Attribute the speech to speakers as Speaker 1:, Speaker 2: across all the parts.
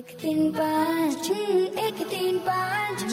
Speaker 1: एक तीन पाँच एक तीन पाँच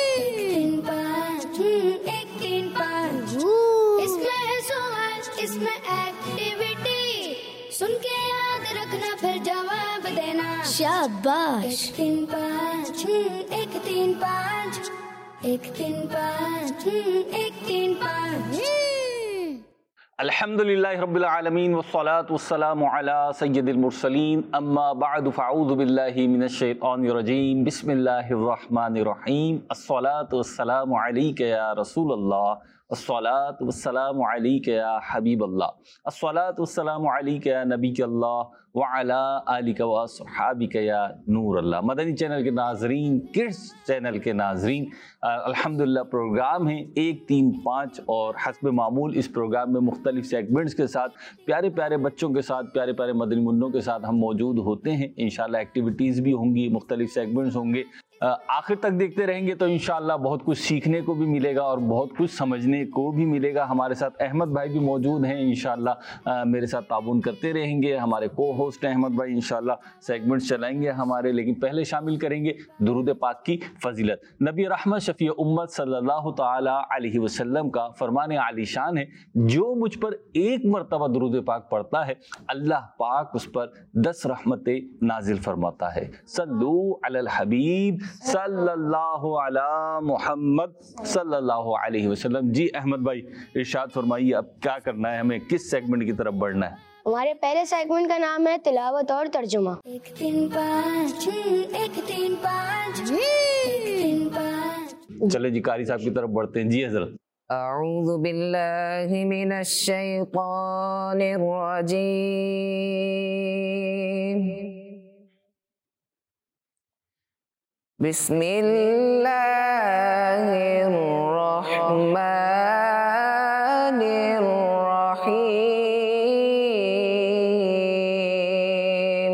Speaker 1: एक तीन पाँच। इसमें है सवाल इसमें एक्टिविटी, सुन के याद रखना फिर जवाब देना। शाबाश। एक तीन पाँच एक तीन पाँच एक तीन पाँच एक तीन पाँच।
Speaker 2: अल्हम्दुलिल्लाहि रब्बिल आलमीन वस्सलातु वस्सलामु अला सय्यिदिल मुरसलीन अम्मा बअद फ़अऊज़ु बिल्लाहि मिनश शैतानिर रजीम बिस्मिल्लाहिर रहमानिर रहीम अस्सलातु वस्सलामु अलैका या रसूलल्लाह अस्सलातु वस्सलामु अलैका या हबीबल्लाह अस्सलातु वस्सलामु अलैका या नबीयल्लाह व अला आलिका व अस्हाबिका या नूरल्लाह। मदनी चैनल के नाजरीन, किड्स चैनल के नाजरीन, अल्हम्दुलिल्लाह प्रोग्राम है 135 और हस्ब मामूल इस प्रोग्राम में मुख्तलिफ सेगमेंट्स के साथ प्यारे प्यारे बच्चों के साथ, प्यारे प्यारे मदनी मुन्नों के साथ हम मौजूद होते हैं। इंशाल्लाह एक्टिविटीज़ भी होंगी, मुख्तलिफ सेगमेंट्स होंगे। आखिर तक देखते रहेंगे तो इंशाल्लाह बहुत कुछ सीखने को भी मिलेगा और बहुत कुछ समझने को भी मिलेगा। हमारे साथ अहमद भाई भी मौजूद हैं, इंशाल्लाह मेरे साथ ताबून करते रहेंगे। हमारे को होस्ट हैं अहमद भाई, इंशाल्लाह सेगमेंट्स चलाएंगे हमारे, लेकिन पहले शामिल करेंगे दुरूद पाक की फजीलत। नबी रहमत शफी उम्मत सल्लल्लाहु ताला अलैहि वसल्लम का फरमान आलीशान है, जो मुझ पर एक मरतबा दुरूद पाक पढ़ता है अल्लाह पाक उस पर 10 रहमतें नाजिल फरमाता है। सल्लू अलल हबीब सल्लल्लाहु अला मुहम्मद सल्लल्लाहु अलैहि वसल्लम। जी अहमद भाई इरशाद फरमाइए, अब क्या करना है, हमें किस सेगमेंट की तरफ बढ़ना है?
Speaker 3: हमारे पहले सेगमेंट का नाम है तिलावत और तर्जुमा।
Speaker 1: एक तीन पाँच एक तीन पाँच एक तीन पाँच।
Speaker 2: चले जी कारी साहब की तरफ बढ़ते हैं। जी हजरत।
Speaker 4: अऊज़ु बिल्लाहि मिनश शैतानिर रजीम बिस्मिल्लाहिर रहमानिर रहीम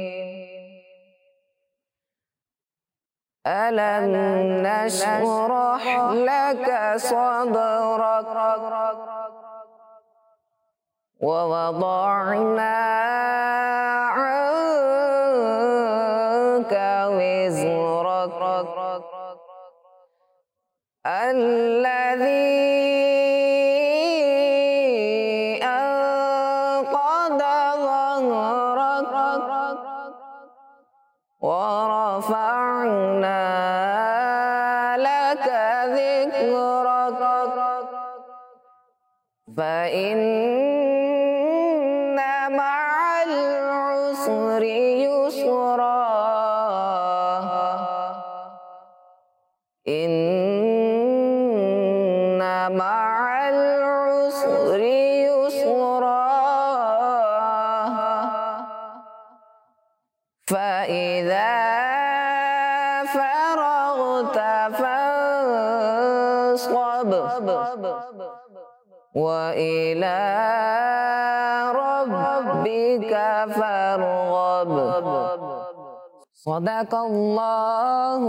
Speaker 4: अलम नशरह लका सदरक व वदअना अन्का विज़रक الذي أنقض ظهرك ورفعنا لك ذكرك فإن مع العسر يسرا مع العسر يسرا فإذا فرغت فانصب وإلى ربك فارغب صدق الله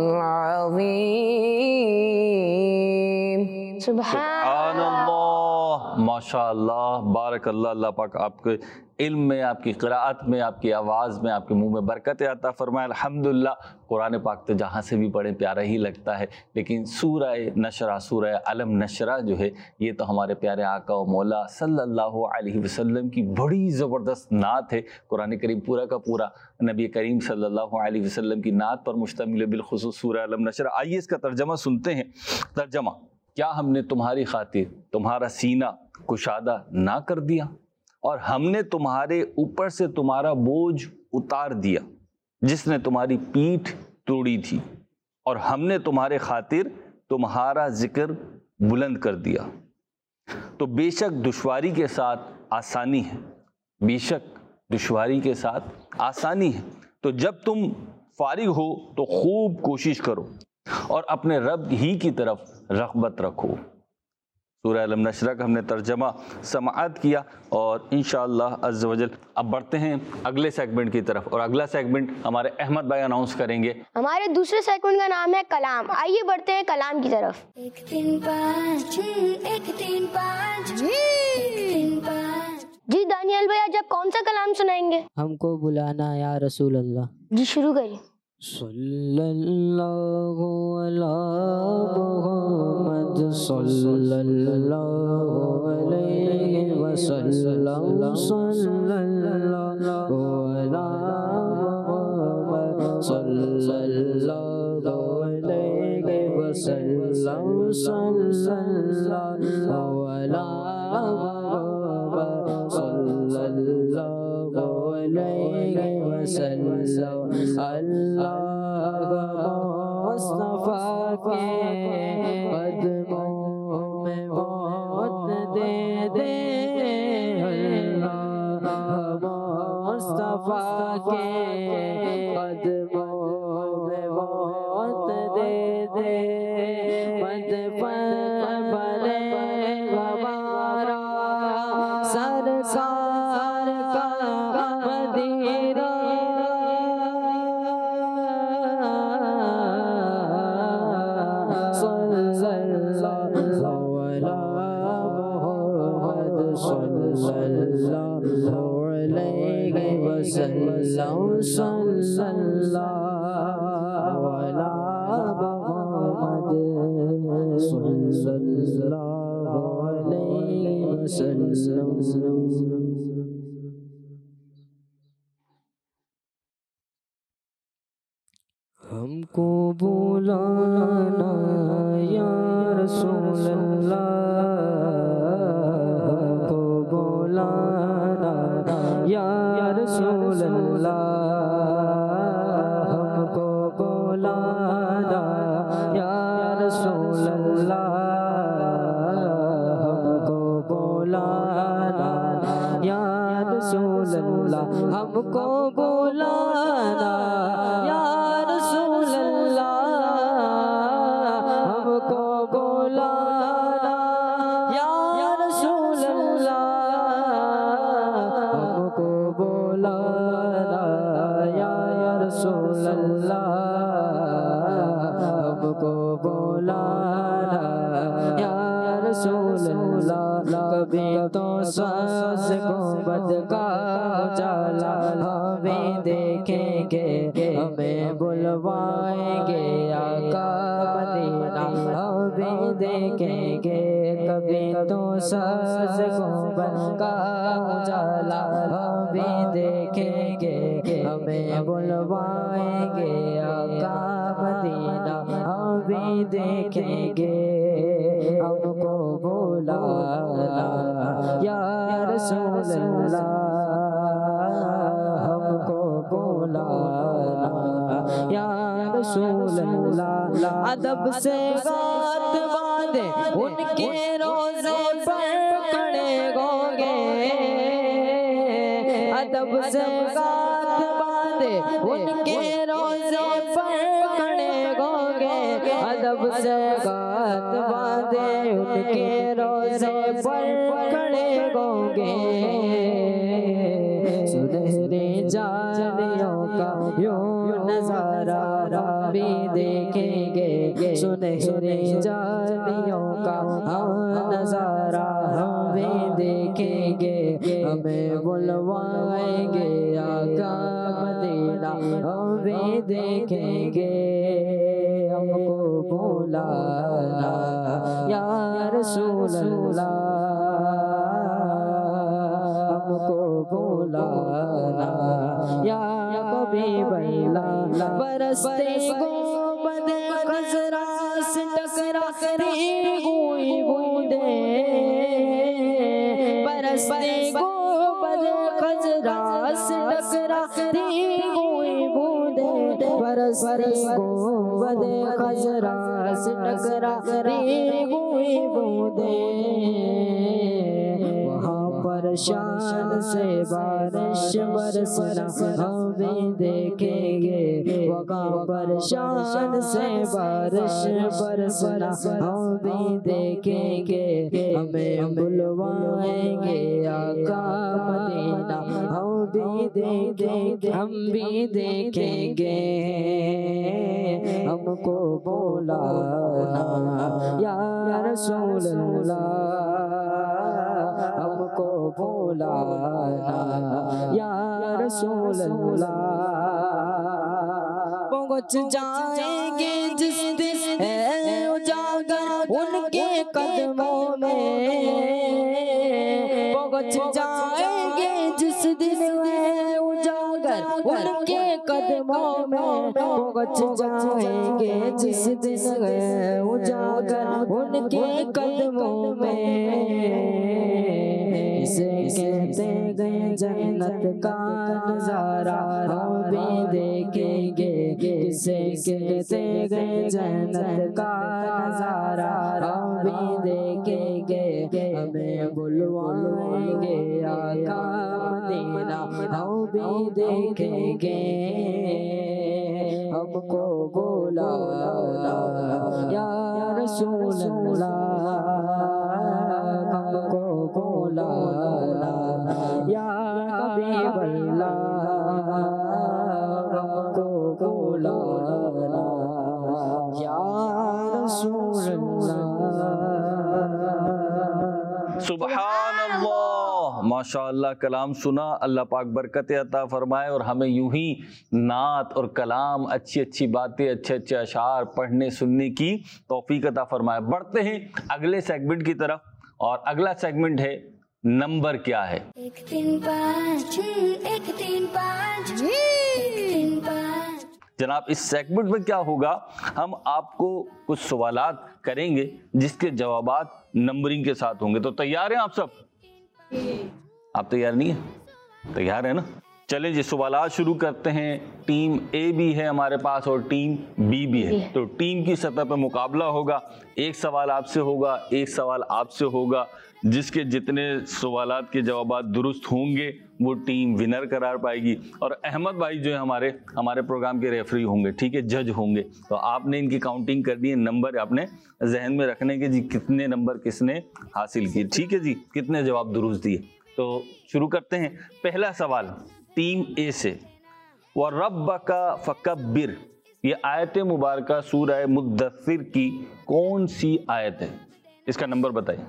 Speaker 4: العظيم।
Speaker 2: सुभान अल्लाह, माशाअल्लाह, बारक अल्लाह। अल्लाह पाक आपके इल्म में, आपकी क़िराअत में, आपकी आवाज़ में, आपके मुंह में बरकत अता फरमाए। अल्हम्दुलिल्लाह कुरान पाक तो जहाँ से भी पढ़े प्यारा ही लगता है, लेकिन सूरह नशरा, सूरह अलम नशरा जो है, ये तो हमारे प्यारे आका व मौला सल्लल्लाहु अलैहि वसल्लम की बड़ी ज़बरदस्त नात है। कुरान करीम पूरा का पूरा नबी करीम सल्लल्लाहु अलैहि वसल्लम की नात पर मुश्तमिल है, बिलखुसूस सूरह अलम नशरा। आइए इसका तर्जमा सुनते हैं। तर्जमा: क्या हमने तुम्हारी खातिर तुम्हारा सीना कुशादा ना कर दिया और हमने तुम्हारे ऊपर से तुम्हारा बोझ उतार दिया, जिसने तुम्हारी पीठ तोड़ी थी, और हमने तुम्हारे खातिर तुम्हारा जिक्र बुलंद कर दिया। तो बेशक दुश्वारी के साथ आसानी है, बेशक दुश्वारी के साथ आसानी है। तो जब तुम फारिग हो तो खूब कोशिश करो और अपने रब ही की तरफ रग़बत रखो। सूरह अलम नशरा का हमने तर्जमा समाअत किया और इंशाअल्लाह अज़्ज़ वजल अब बढ़ते हैं अगले सेगमेंट की तरफ, और अगला सेगमेंट हमारे अहमद भाई अनाउंस करेंगे।
Speaker 3: हमारे दूसरे सेगमेंट का नाम है कलाम। आइए बढ़ते हैं कलाम की तरफ।
Speaker 1: एक तीन पाँच एक तीन पाँच एक तीन पाँच।
Speaker 3: जी दानी دانیال بھائی آج آپ کون سا کلام سنائیں گے؟
Speaker 5: ہم کو بلانا یا رسول اللہ.
Speaker 3: جی شروع کریے.
Speaker 5: صلی اللہ علی محمد صلی اللہ علیہ وسلم صلی اللہ علی محمد صلی اللہ علیہ وسلم صلی اللہ علی محمد صلی اللہ علیہ وسلم. اللہ مصطفیٰ کے قدموں میں موت دے دے. اللہ مصطفیٰ کے قدموں میں موت دے دے. مد پر بھلے ہمارا سرکار کا مدینہ. صلی اللہ علی محمد صلی اللہ علیہ وسلم. ہم کو بلانا یا رسول اللہ. ہم کو بلانا یا رسول اللہ. ہم کو بلانا یا رسول اللہ. ہم کو بلانا یا رسول اللہ. ہم کو بلانا یا رسول اللہ. ہم کو بلانا یا رسول اللہ. ہم کو بلانا یا رسول اللہ. ہم کو بلانا یا رسول اللہ. کبھی تو ساز گنبد کا اجالا ہمیں دیکھیں گے. ہمیں بلوائیں گے آقا مدینہ ہمیں دیکھیں گے. کبھی تو ساز گنبد کا اجالا ہمیں دیکھیں گے. ہمیں بلوائیں گے آقا مدینہ ہمیں دیکھیں گے. ہم کو بلانا یا رسول اللہ. ہم کو بلانا یا رسول اللہ. ادب سے بات باندھے ان کے روزے پر کھڑے ہوں گے. ادب سے بات باندھے ان کے روزے پر کھڑے ہوں گے. ادب سے بات باندھے ان کے روزے پر کھڑے ہوں گے. سنہری جالیوں کا یوں نظارہ بھی دیکھیں گے. سنہری جالیوں کا نظارہ ہم بھی دیکھیں گے. ہمیں بلوائیں گے آقا مدینہ ہم بھی دیکھیں گے. ہم کو بلانا یا رسول اللہ. ہم کو بلانا یا حبیب اللہ. برستے گنبد خضرا سے ٹکراتی ہوئی بوندیں. برستے گنبد خضرا سے ٹکراتی ہوئی بوندیں. برستے گنبد خضرا سے ٹکراتی ہوئی بوندیں. وہاں پر شان سے بارش برسنا ہم بھی دیکھیں گے. وہاں پر شان سے بارش برسنا ہم بھی دیکھیں گے. ہمیں بلوائیں گے آقا مدینہ ہم بھی دیکھیں گے. ہم بھی دیکھیں گے. ہم کو بلانا یا رسول اللہ. ہم کو بھولانا یا رسول اللہ پہنچ جائیں گے جس دن ہے اجاگر ان کے قدموں میں پہنچ جائیں گے جس دن ہے اجاگر ان کے قدموں میں پہنچ جائیں گے جس دن ہے اجاگر ان کے قدموں میں اسے کہتے گئے جنت کا نظارہ ہم بھی دیکھیں گے اسے کہتے گئے جنت کا نظارہ ہم بھی دیکھیں گے ہمیں بلوائیں گے آقا مدینہ ہم بھی دیکھیں گے ہم کو بلانا یا رسول اللہ ہم کو بلانا یا حبیب اللہ ہم کو بلانا یا رسول اللہ
Speaker 2: سبحان اللہ، ماشاءاللہ کلام سنا، اللہ پاک برکت عطا فرمائے اور ہمیں یوں ہی نعت اور کلام، اچھی اچھی باتیں، اچھے اچھے اشعار پڑھنے سننے کی توفیق عطا فرمائے۔ بڑھتے ہیں اگلے سیگمنٹ کی طرف، اور اگلا سیگمنٹ ہے نمبر کیا ہے؟
Speaker 1: 1 3 5 1 3 5 1 3 5۔
Speaker 2: جناب اس سیگمنٹ میں کیا ہوگا، ہم آپ کو کچھ سوالات کریں گے جس کے جوابات نمبرنگ کے ساتھ ہوں گے۔ تو تیار ہیں آپ سب؟ آپ تیار نہیں ہیں؟ تیار ہیں نا؟ چلیں جی سوالات شروع کرتے ہیں۔ ٹیم اے بھی ہے ہمارے پاس اور ٹیم بی بھی ہے، تو ٹیم کی سطح پہ مقابلہ ہوگا، ایک سوال آپ سے ہوگا، ایک سوال آپ سے ہوگا، جس کے جتنے سوالات کے جوابات درست ہوں گے وہ ٹیم ونر قرار پائے گی۔ اور احمد بھائی جو ہے ہمارے پروگرام کے ریفری ہوں گے، ٹھیک ہے، جج ہوں گے، تو آپ نے ان کی کاؤنٹنگ کرنی ہے، نمبر آپ نے ذہن میں رکھنے کے جی کتنے نمبر کس نے حاصل کیے، ٹھیک ہے جی، کتنے جواب درست دیے۔ تو شروع کرتے ہیں۔ پہلا سوال ٹیم اے سے، وَرَبَّكَ فَكَبِّرْ، یہ آیت مبارکہ سورہ مدثر کی کون سی آیت ہے؟ اس کا نمبر بتائیے۔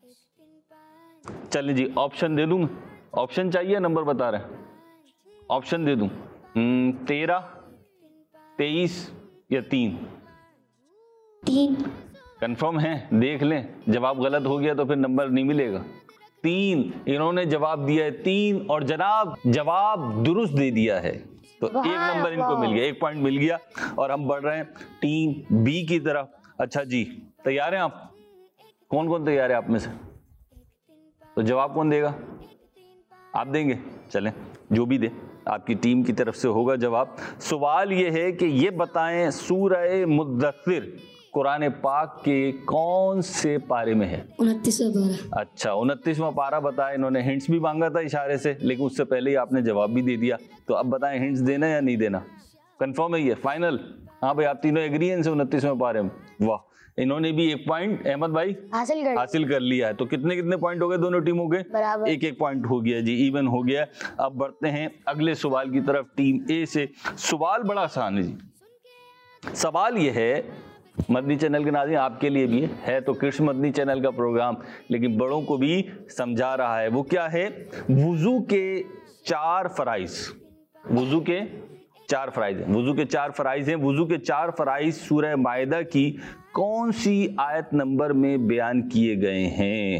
Speaker 2: چلیں جی آپشن دے دوں، آپشن چاہیے نمبر بتا رہے ہیں؟ آپشن دے دوں 13 23 یا 3؟
Speaker 3: 3۔
Speaker 2: کنفرم ہے؟ دیکھ لیں، جواب غلط ہو گیا تو پھر نمبر نہیں ملے گا۔ 3 انہوں نے جواب دیا ہے 3، اور جناب جواب درست دے دیا ہے، تو ایک نمبر ان کو مل گیا، 1 پوائنٹ مل گیا۔ اور ہم بڑھ رہے ہیں ٹیم بی کی طرف۔ اچھا جی تیار ہیں آپ؟ کون کون تیار ہے آپ میں سے؟ تو جواب کون دے گا؟ آپ دیں گے؟ چلیں جو بھی دے، آپ کی ٹیم کی طرف سے ہوگا جواب۔ سوال یہ ہے کہ یہ بتائیں سورہ مدثر قرآن پاک کے کون سے پارے میں ہے؟
Speaker 1: 29واں پارہ۔
Speaker 2: اچھا 29واں پارہ بتائیں، انہوں نے ہنٹس بھی مانگا تھا اشارے سے، لیکن اس سے پہلے ہی آپ نے جواب بھی دے دیا، تو اب بتائیں ہنٹس دینا یا نہیں دینا؟ کنفرم ہے یہ فائنل؟ ہاں بھائی آپ تینوں ایگری ہیں ان سے 29واں پارے میں؟ واہ، انہوں نے بھی 1 پوائنٹ احمد بھائی حاصل کر لیا ہے۔ تو کتنے پوائنٹ ہو گئے دونوں ٹیموں کے؟
Speaker 3: برابر،
Speaker 2: 1 پوائنٹ ہو گیا جی، ایون ہو گیا۔ اب بڑھتے ہیں اگلے سوال کی طرف ٹیم اے سے۔ سوال بڑا آسان ہے جی، سوال یہ ہے، مدنی چینل کے ناظرین آپ کے لیے بھی ہے تو کرش مدنی چینل کا پروگرام، لیکن بڑوں کو بھی سمجھا رہا ہے۔ وہ کیا ہے؟ وضو کے 4 فرائض، وضو کے 4 فرائض ہیں، وضو کے 4 فرائض ہیں۔ وضو کے 4 فرائض سورہ مائدہ کی کون سی آیت نمبر میں بیان کیے گئے ہیں؟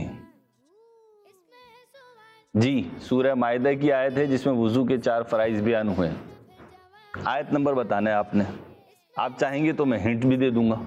Speaker 2: جی سورہ مائدہ کی آیت ہے جس میں وضو کے 4 فرائض بیان ہوئے ہیں، آیت نمبر بتانا ہے آپ نے۔ آپ چاہیں گے تو میں ہنٹ بھی دے دوں گا۔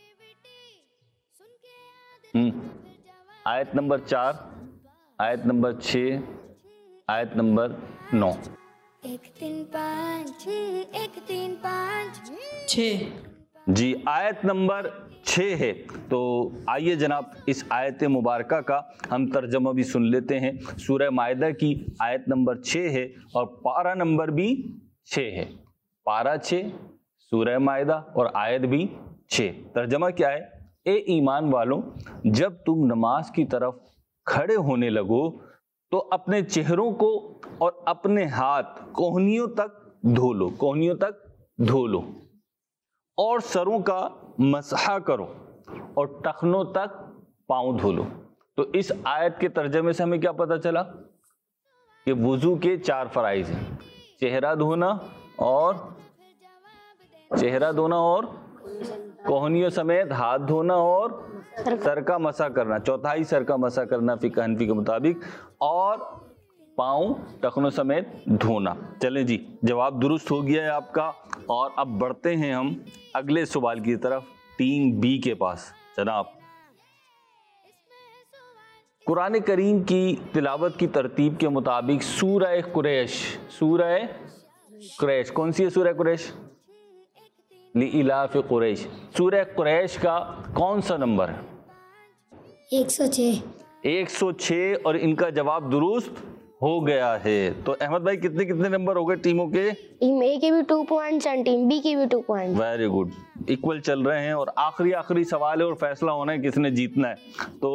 Speaker 2: آیت نمبر 4، آیت نمبر 6، آیت نمبر 9۔
Speaker 1: 1 3 5 1 3 5
Speaker 5: 6۔
Speaker 2: جی آیت نمبر 6 ہے۔ تو آئیے جناب اس آیت مبارکہ کا ہم ترجمہ بھی سن لیتے ہیں۔ سورہ مائدہ کی آیت نمبر 6 ہے اور پارہ نمبر بھی 6 ہے، پارہ 6، سورہ مائدہ اور آیت بھی 6۔ ترجمہ کیا ہے؟ اے ایمان والوں، جب تم نماز کی طرف کھڑے ہونے لگو تو اپنے چہروں کو اور اپنے ہاتھ کوہنیوں تک دھو لو، کوہنیوں تک دھو لو، اور سروں کا مسح کرو اور ٹخنوں تک پاؤں دھو لو۔ تو تو اس آیت کے ترجمے سے ہمیں کیا پتہ چلا کہ وضو کے 4 فرائض ہیں، چہرہ دھونا اور کوہنیوں سمیت ہاتھ دھونا اور سر کا مسح کرنا، چوتھائی سر کا مسح کرنا فقہ حنفی کے مطابق، اور پاؤں ٹخنوں سمیت دھونا۔ چلیں جی، جواب درست ہو گیا ہے آپ کا، اور اب بڑھتے ہیں ہم اگلے سوال کی طرف، ٹیم بی کے پاس۔ جناب، قرآن کریم کی تلاوت کی ترتیب کے مطابق سورہ قریش کون سی ہے؟ سورہ قریش، لإلاف قریش، سورہ قریش کا کون سا نمبر ہے؟ 106، اور ان کا جواب درست ہو گیا ہے۔ تو احمد بھائی کتنے نمبر ہو گئے ٹیموں کے؟
Speaker 3: ٹیم اے کے بھی 2 پوائنٹس اور ٹیم بی کے بھی 2 پوائنٹس۔
Speaker 2: ویری گڈ، ایکول چل رہے ہیں، اور آخری سوال ہے اور فیصلہ ہونا ہے کس نے جیتنا ہے۔ تو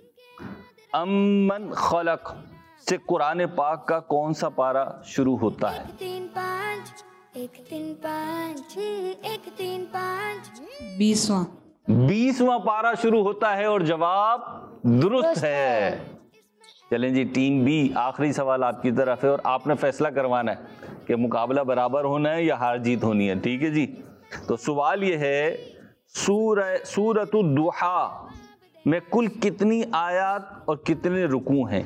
Speaker 2: امن خلق سے قرآن پاک کا کون سا پارہ شروع ہوتا ہے؟
Speaker 1: 3 5 1 3 5 1 3 5
Speaker 2: 20واں پارہ شروع ہوتا ہے، اور جواب درست ہے۔ چلیں جی، ٹیم بی، آخری سوال آپ کی طرف ہے، اور آپ نے فیصلہ کروانا ہے کہ مقابلہ برابر ہونا ہے یا ہار جیت ہونی ہے، ٹھیک ہے جی؟ تو سوال یہ ہے، سورۃ الضحیٰ میں کل کتنی آیات اور کتنے رکوع ہیں؟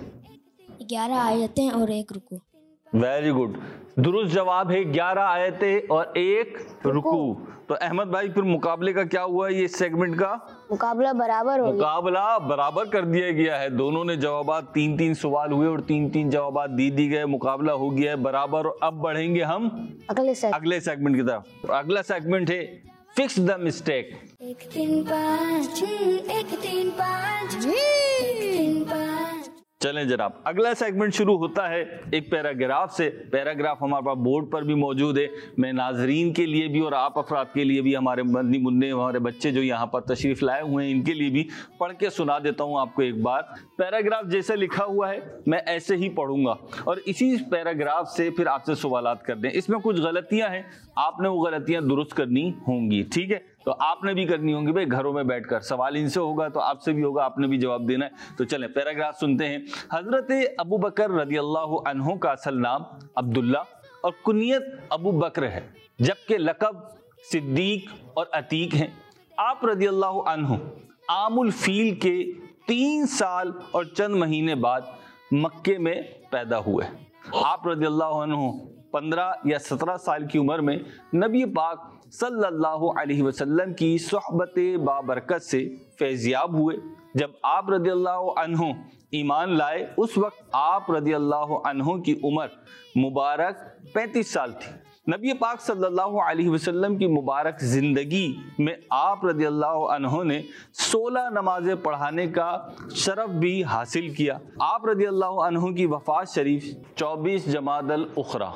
Speaker 1: 11 آیتیں اور 1 رکوع۔
Speaker 2: ویری گڈ، درست جواب ہے 11 آیتیں اور 1 رکوع۔ تو احمد بھائی پھر مقابلے کا کیا ہوا ہے؟ یہ اس سیگمنٹ کا
Speaker 3: مقابلہ برابر ہو گیا،
Speaker 2: مقابلہ برابر کر دیا گیا ہے، دونوں نے جوابات 3 سوال ہوئے اور 3 جوابات دی گئے، مقابلہ ہو گیا ہے برابر۔ اور اب بڑھیں گے ہم اگلے سیگمنٹ کی طرف۔ اگلا سیگمنٹ ہے فکس دا مسٹیک۔
Speaker 1: 1 3 5 1 3 5 1 3 5۔
Speaker 2: چلیں جناب، اگلا سیگمنٹ شروع ہوتا ہے ایک پیراگراف سے۔ پیراگراف ہمارے پاس بورڈ پر بھی موجود ہے، میں ناظرین کے لیے بھی اور آپ افراد کے لیے بھی، ہمارے مدنی منع ہمارے بچے جو یہاں پر تشریف لائے ہوئے ہیں ان کے لیے بھی پڑھ کے سنا دیتا ہوں آپ کو ایک بار۔ پیراگراف جیسے لکھا ہوا ہے میں ایسے ہی پڑھوں گا، اور اسی پیراگراف سے پھر آپ سے سوالات کر دیں۔ اس میں کچھ غلطیاں ہیں، آپ نے وہ غلطیاں درست کرنی ہوں گی، ٹھیک ہے؟ تو آپ نے بھی کرنی ہوں گی بھائی، گھروں میں بیٹھ کر سوال ان سے ہوگا تو آپ سے بھی ہوگا، آپ نے بھی جواب دینا ہے۔ تو چلیں پیراگراف سنتے ہیں۔ حضرت ابو بکر رضی اللہ عنہ کا اصل نام عبداللہ اور کنیت ابو بکر ہے، جبکہ لقب صدیق اور عتیق ہیں۔ آپ رضی اللہ عنہ عام الفیل کے 3 سال اور چند مہینے بعد مکے میں پیدا ہوئے۔ آپ رضی اللہ عنہ 15 یا 17 سال کی عمر میں نبی پاک صلی اللہ علیہ وسلم کی صحبت بابرکت سے فیضیاب ہوئے۔ جب آپ رضی اللہ عنہ ایمان لائے اس وقت آپ رضی اللہ عنہ کی عمر مبارک 35 سال تھی۔ نبی پاک صلی اللہ علیہ وسلم کی مبارک زندگی میں آپ رضی اللہ عنہ نے 16 نمازیں پڑھانے کا شرف بھی حاصل کیا۔ آپ رضی اللہ عنہ کی وفات شریف 24 جمادی الاخری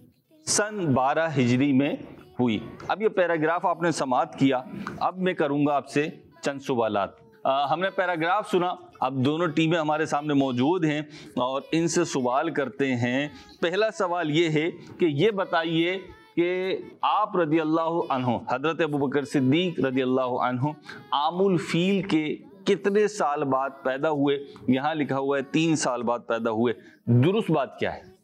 Speaker 2: سن 12 ہجری میں ہوئی۔ اب یہ پیراگراف آپ نے سماعت کیا، اب میں کروں گا آپ سے چند سوالات۔ ہم نے پیراگراف سنا، اب دونوں ٹیمیں ہمارے سامنے موجود ہیں اور ان سے سوال کرتے ہیں۔ پہلا سوال یہ ہے کہ یہ بتائیے کہ آپ رضی اللہ عنہ حضرت ابوبکر صدیق رضی اللہ عنہ عام الفیل کے کتنے سال بعد پیدا ہوئے؟ یہاں لکھا ہوا ہے 3 سال بعد پیدا ہوئے، درست بات کیا ہے؟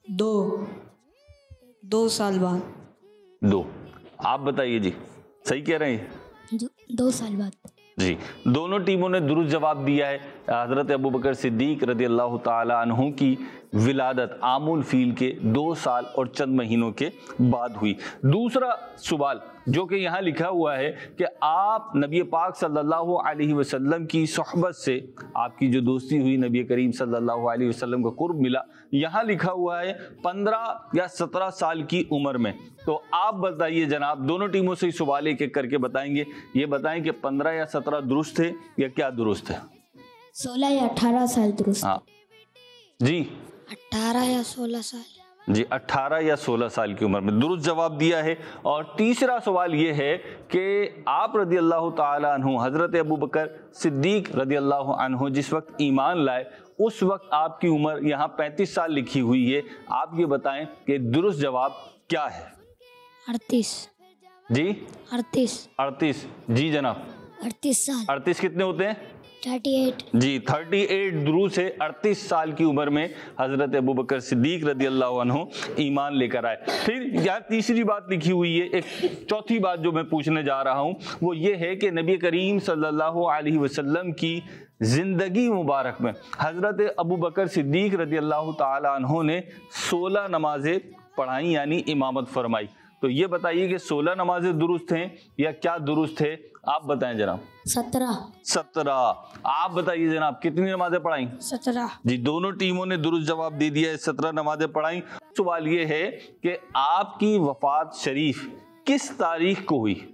Speaker 5: 2 سال بعد۔
Speaker 2: 2، آپ بتائیے جی، صحیح کہہ رہے ہیں؟
Speaker 1: 2 سال بعد۔
Speaker 2: جی، دونوں ٹیموں نے درست جواب دیا ہے۔ حضرت ابوبکر صدیق رضی اللہ تعالی عنہ کی ولادت عام الفیل کے 2 سال اور چند مہینوں کے بعد ہوئی۔ دوسرا سوال جو کہ یہاں لکھا ہوا ہے کہ آپ نبی پاک صلی اللہ علیہ وسلم کی صحبت سے آپ کی جو دوستی ہوئی، نبی کریم صلی اللہ علیہ وسلم کا قرب ملا، یہاں لکھا ہوا ہے 15 یا 17 سال کی عمر میں۔ تو آپ بتائیے جناب، دونوں ٹیموں سے سوال ایک ایک کر کے بتائیں گے، یہ بتائیں کہ 15 یا 17 درست ہے یا کیا درست ہے؟
Speaker 1: 16 یا 18 سال درست۔
Speaker 2: ہاں جی،
Speaker 1: 18 یا 16 سال۔
Speaker 2: جی، 18 یا 16 سال کی عمر میں درست جواب دیا ہے۔ اور تیسرا سوال یہ ہے کہ آپ رضی اللہ تعالی عنہ حضرت ابوبکر صدیق رضی اللہ عنہ جس وقت ایمان لائے اس وقت آپ کی عمر یہاں 35 سال لکھی ہوئی ہے، آپ یہ بتائیں کہ درست جواب کیا ہے؟
Speaker 1: 38۔
Speaker 2: جی
Speaker 1: 38۔
Speaker 2: 38، جی جناب
Speaker 1: 38 سال۔
Speaker 2: 38 کتنے ہوتے ہیں؟
Speaker 1: 38
Speaker 2: جی 38 دروس ہے 38 سال کی عمر میں حضرت ابو بکر صدیق رضی اللہ عنہ ایمان لے کر آئے. پھر یہاں تیسری بات لکھی ہوئی ہے. ایک چوتھی بات جو میں پوچھنے جا رہا ہوں وہ یہ ہے کہ نبی کریم صلی اللہ علیہ وسلم کی زندگی مبارک میں حضرت ابو بکر صدیق رضی اللہ تعالی عنہ نے 16 نمازیں پڑھائیں یعنی امامت فرمائی. تو یہ بتائیے کہ 16 نمازیں درست ہیں یا کیا درست ہے؟ آپ بتائیں جناب. 17. آپ بتائیے جناب کتنی نمازیں پڑھائیں؟
Speaker 1: 17.
Speaker 2: جی دونوں ٹیموں نے درست جواب دے دیا ہے, 17 نمازیں پڑھائیں. سوال یہ ہے کہ آپ کی وفات شریف کس تاریخ کو ہوئی؟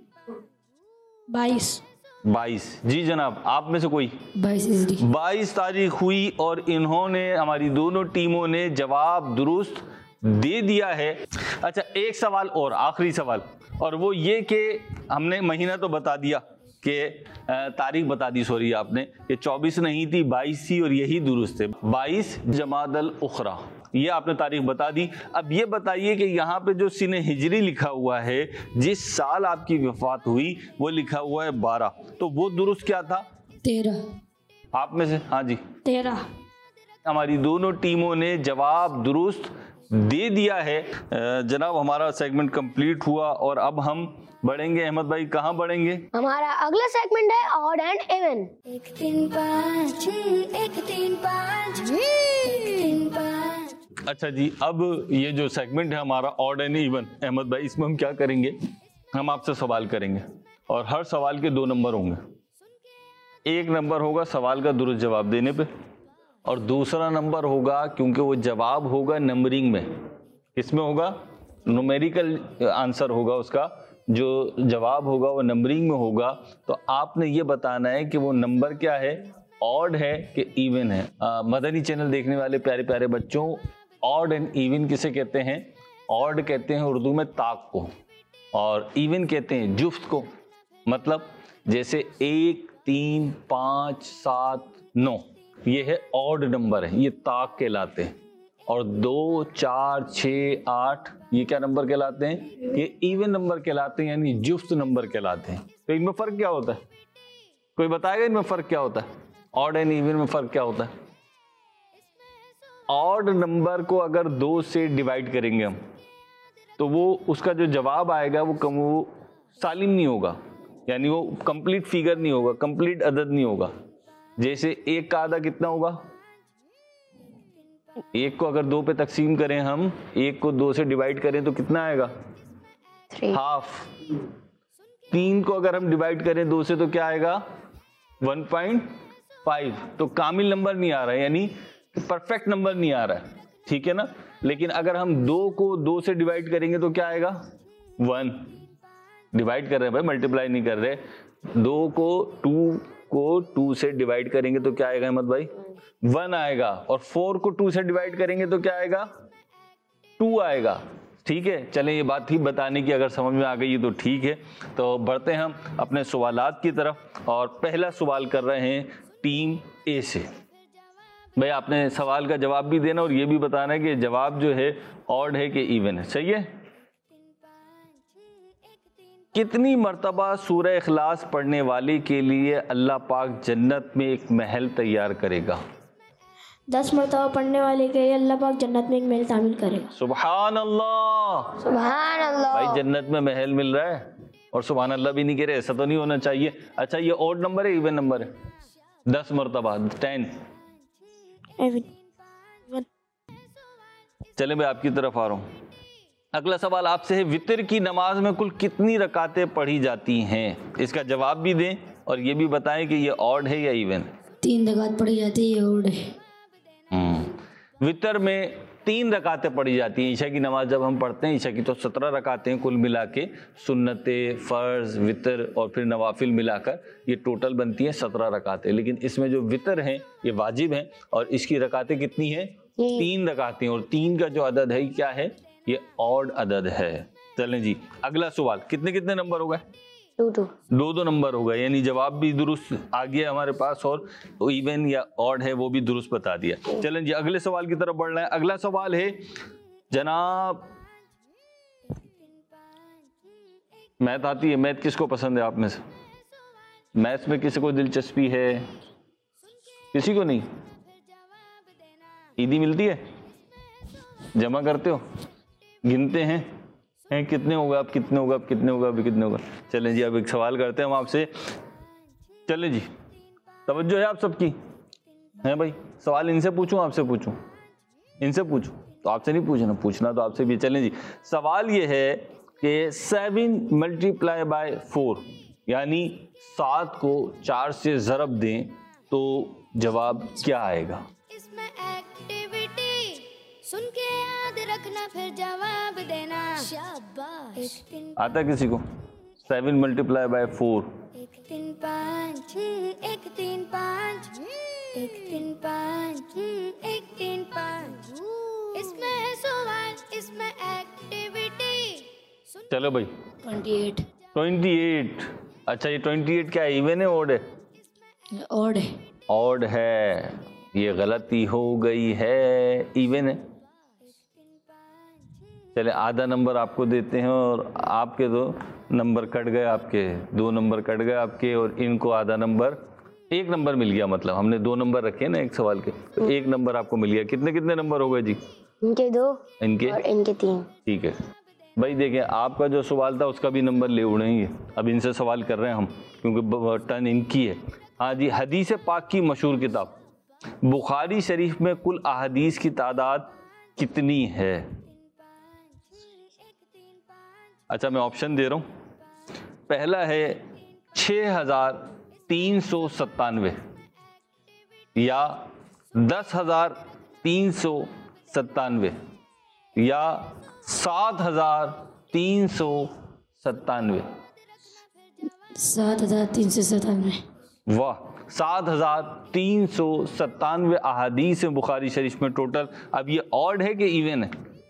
Speaker 2: 22. جی جناب آپ میں سے کوئی؟ 22 تاریخ ہوئی اور انہوں نے ہماری دونوں ٹیموں نے جواب درست دے دیا ہے. اچھا ایک سوال اور, آخری سوال, اور وہ یہ کہ ہم نے مہینہ تو بتا دیا کہ تاریخ بتا دی سوری آپ نے کہ 24 نہیں تھی 22 تھی اور یہی درست ہے 22 جمادی الاخری, یہ آپ نے تاریخ بتا دی. اب یہ بتائیے کہ یہاں پہ جو سن ہجری لکھا ہوا ہے جس سال آپ کی وفات ہوئی وہ لکھا ہوا ہے 12, تو وہ درست کیا تھا؟
Speaker 1: 13.
Speaker 2: آپ میں سے؟ ہاں جی
Speaker 1: 13.
Speaker 2: ہماری دونوں ٹیموں نے جواب درست دے دیا ہے. جناب ہمارا سیگمنٹ کمپلیٹ ہوا اور اب ہم بڑھیں گے. احمد بھائی کہاں بڑھیں گے؟
Speaker 3: ہمارا اگلا سیگمنٹ ہے آڈ اینڈ ایون.
Speaker 1: 1 3 5 1 3 5 1 3 5.
Speaker 2: اچھا جی اب یہ جو سیگمنٹ ہے ہمارا آڈ اینڈ ایون, احمد بھائی اس میں ہم کیا کریں گے؟ ہم آپ سے سوال کریں گے اور ہر سوال کے 2 نمبر ہوں گے. 1 نمبر ہوگا سوال کا درست جواب دینے پہ اور دوسرا نمبر ہوگا کیونکہ وہ جواب ہوگا نمبرنگ میں. کس میں ہوگا؟ نومیریکل آنسر ہوگا, اس کا جو جواب ہوگا وہ نمبرنگ میں ہوگا. تو آپ نے یہ بتانا ہے کہ وہ نمبر کیا ہے, آڈ ہے کہ ایون ہے. مدنی چینل دیکھنے والے پیارے پیارے بچوں, آڈ اینڈ ایون کسے کہتے ہیں؟ آڈ کہتے ہیں اردو میں طاق کو اور ایون کہتے ہیں جفت کو. مطلب جیسے 1 3 5 7 9 یہ ہے آڈ نمبر ہے, یہ طاق کہلاتے ہیں. اور 2 4 6 8 یہ کیا نمبر کہلاتے ہیں؟ یہ ایون نمبر کہلاتے ہیں یعنی جفت نمبر کہلاتے ہیں. تو ان میں فرق کیا ہوتا ہے؟ کوئی بتائے گا ان میں فرق کیا ہوتا ہے؟ آڈ اینڈ ایون میں فرق کیا ہوتا ہے؟ آڈ نمبر کو اگر 2 سے ڈیوائڈ کریں گے ہم تو وہ اس کا جو جواب آئے گا وہ سالم نہیں ہوگا, یعنی وہ کمپلیٹ فیگر نہیں ہوگا, کمپلیٹ عدد نہیں ہوگا. جیسے 1 کا آدھا کتنا ہوگا؟ 1 کو اگر 2 پہ تقسیم کریں ہم, 1 کو 2 سے ڈیوائڈ کریں تو کتنا آئے گا؟
Speaker 3: 3.
Speaker 2: ہاف. 3 کو اگر ہم ڈیوائڈ کریں 2 سے تو کیا آئے گا؟ 1.5. تو کامل نمبر نہیں آ رہا ہے, یعنی پرفیکٹ نمبر نہیں آ رہا ہے, ٹھیک ہے نا. لیکن اگر ہم 2 کو 2 سے ڈیوائڈ کریں گے تو کیا آئے گا؟ 1. ڈیوائڈ کر رہے ہیں بھائی, ملٹیپلائی نہیں کر رہے. 2 کو 2 سے ڈیوائڈ کریں گے تو کیا آئے گا احمد بھائی؟ 1 آئے گا. اور 4 کو 2 سے ڈیوائڈ کریں گے تو کیا آئے گا؟ 2 آئے گا. ٹھیک ہے, چلیں یہ بات تھی بتانے کی, اگر سمجھ میں آ گئی تو ٹھیک ہے. تو بڑھتے ہیں ہم اپنے سوالات کی طرف اور پہلا سوال کر رہے ہیں ٹیم اے سے. بھائی آپ نے سوال کا جواب بھی دینا اور یہ بھی بتانا ہے کہ جواب جو ہے آڈ ہے کہ ایون ہے. صحیح ہے. کتنی مرتبہ سورہ اخلاص پڑھنے والے کے لیے اللہ پاک جنت میں ایک محل تیار کرے گا؟
Speaker 3: 10 مرتبہ پڑھنے والے کے لیے اللہ پاک جنت میں ایک محل تعمیر کرے گا.
Speaker 2: سبحان اللہ,
Speaker 3: سبحان اللہ.
Speaker 2: بھائی جنت میں محل مل رہا ہے اور سبحان اللہ بھی نہیں کہہ رہے, ایسا تو نہیں ہونا چاہیے. اچھا یہ آڈ نمبر ہے ایون نمبر ہے؟ 10 مرتبہ 10. چلیں میں آپ کی طرف آ رہا ہوں. اگلا سوال آپ سے ہے, وتر کی نماز میں کل کتنی رکعتیں پڑھی جاتی ہیں؟ اس کا جواب بھی دیں اور یہ بھی بتائیں کہ یہ آڈ ہے یا ایون؟
Speaker 1: 3 رکعت پڑھی جاتی ہے, آڈ ہے.
Speaker 2: وتر میں 3 رکعتیں پڑھی جاتی ہیں. عشاء کی نماز جب ہم پڑھتے ہیں, عشاء کی تو 17 رکعتیں کل ملا کے, سنتیں, فرض, وتر اور پھر نوافل ملا کر یہ ٹوٹل بنتی ہیں 17 رکعتیں. لیکن اس میں جو وتر ہیں یہ واجب ہیں اور اس کی رکعتیں کتنی ہیں؟ 3 رکعتیں. اور 3 کا جو عدد ہے کیا ہے؟ یہ آڈ عدد ہے. چلیں جی اگلا سوال, کتنے نمبر ہو گئے؟ 2 نمبر ہو گئے, یعنی جواب بھی درست آ گیا ہمارے پاس اور ایون یا آڈ ہے وہ بھی درست بتا دیا. چلیں جی اگلے سوال کی طرف بڑھ رہے ہیں. اگلا سوال ہے جناب, میتھ آتی ہے؟ میتھ کس کو پسند ہے آپ میں سے؟ میتھ میں کسی کو دلچسپی ہے؟ کسی کو نہیں؟ عیدی ملتی ہے؟ جمع کرتے ہو؟ گنتے ہیں کتنے ہوگا اب کتنے ہوگا اب کتنے ہوگا ابھی کتنے ہوگا؟ چلیں جی اب ایک سوال کرتے ہیں ہم آپ سے. چلیں جی توجہ ہے آپ سب کی ہیں بھائی؟ سوال ان سے پوچھوں آپ سے پوچھوں؟ ان سے پوچھوں تو آپ سے نہیں پوچھنا، پوچھنا تو آپ سے بھی. چلیں جی سوال یہ ہے کہ 7 ملٹیپلائی بائی 4 یعنی 7 کو 4 سے ضرب دیں تو جواب کیا آئے گا؟
Speaker 1: اس میں ایکٹیویٹی سن کے یاد رکھنا پھر جواب دینا. شاباش.
Speaker 2: آتا ہے کسی کو؟ 7 ملٹیپلائی بائی 4
Speaker 1: 1 3 5 1 3 5 1 3 5 1 3 5. اس میں ہے سوال اس میں ایکٹیویٹی.
Speaker 2: چلو بھائی
Speaker 3: 28.
Speaker 2: 28. اچھا یہ 28 کیا ایون ہے اوڈ ہے؟
Speaker 3: اوڈ ہے.
Speaker 2: اوڈ ہے. یہ غلطی ہو گئی ہے، ایون ہے. چلے آدھا نمبر آپ کو دیتے ہیں اور آپ کے 2 نمبر کٹ گئے، آپ کے 2 نمبر کٹ گئے آپ کے، اور ان کو آدھا نمبر 1 نمبر مل گیا. مطلب ہم نے 2 نمبر رکھے نا ایک سوال کے، تو 1 نمبر آپ کو مل گیا. کتنے کتنے نمبر ہو گئے جی؟
Speaker 3: ان کے 2
Speaker 2: ان کے
Speaker 3: اور ان کے 3.
Speaker 2: ٹھیک ہے بھائی. دیکھیں آپ کا جو سوال تھا اس کا بھی نمبر لے اڑیں گے. اب ان سے سوال کر رہے ہیں ہم کیونکہ ٹرن ان کی ہے. ہاں جی حدیث پاک کی مشہور کتاب بخاری شریف میں کل احادیث کی تعداد کتنی ہے؟ اچھا میں آپشن دے رہا ہوں. پہلا ہے 6397 یا 10397 یا 7397.
Speaker 3: 7397.
Speaker 2: واہ 7397 احادیث ہیں بخاری شریف میں ٹوٹل. اب یہ آڈ ہے کہ ایون ہے؟